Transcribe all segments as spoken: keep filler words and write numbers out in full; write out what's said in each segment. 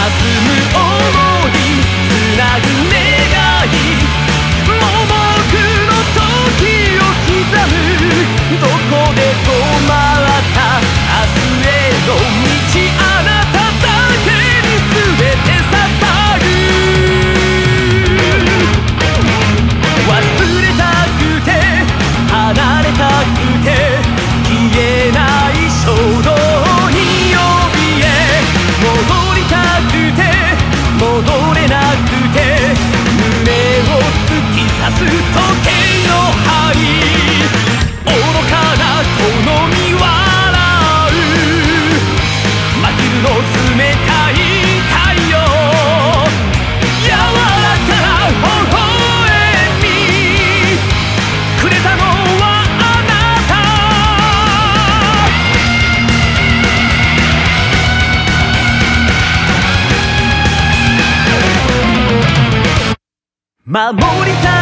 守りたくて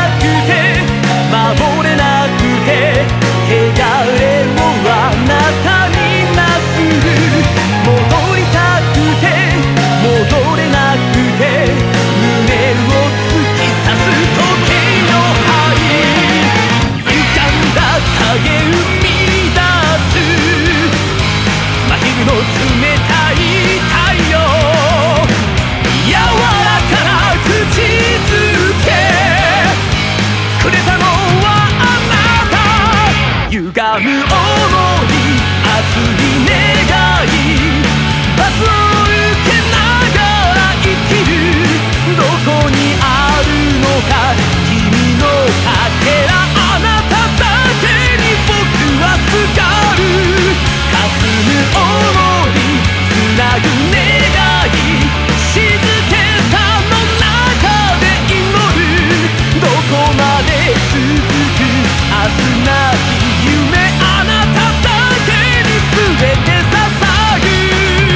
守れなくて汚れをあなたになす戻りたくて戻れなくて胸を突き刺す時計の針歪んだ影生み出す真昼の冷たい太陽柔らかな口づけくれたのはあなた歪む想い熱い願い罰を受けながら生きるどこにあるのか君のかけらあなただけに僕はすがる霞む想いつなぐ願い静けさの中で祈るどこまで続く明日なき夢あなただけに全て捧ぐ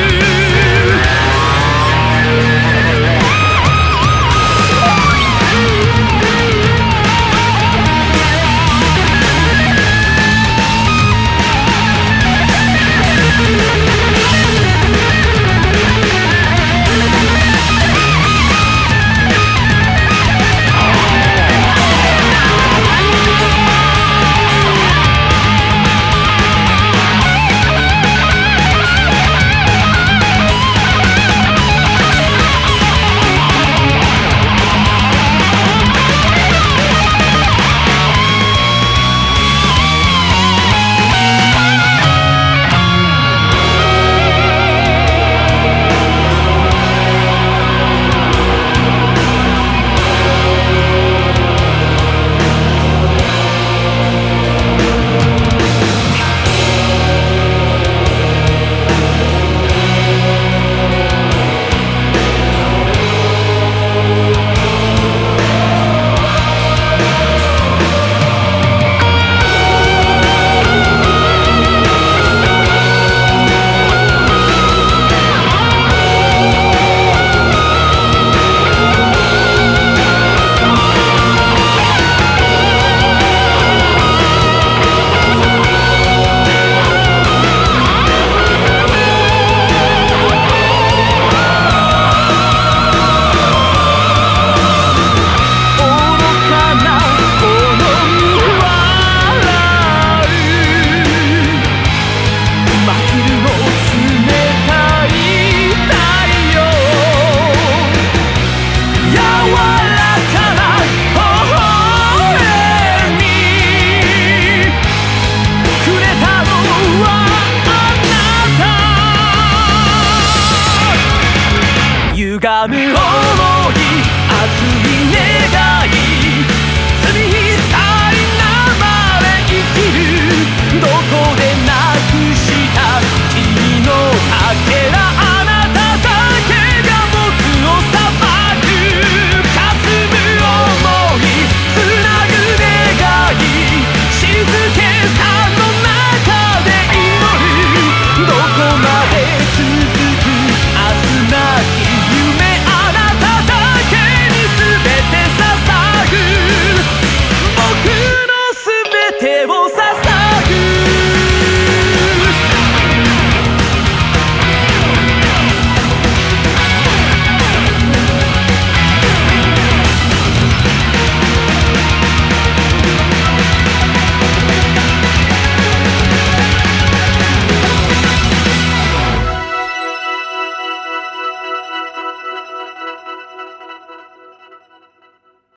歪む想い熱い願い罪さえなまれ生きるどこでなくした君のかけらあなただけが僕を裁く霞む想いつなぐ願い静けさの中で祈るどこまで続く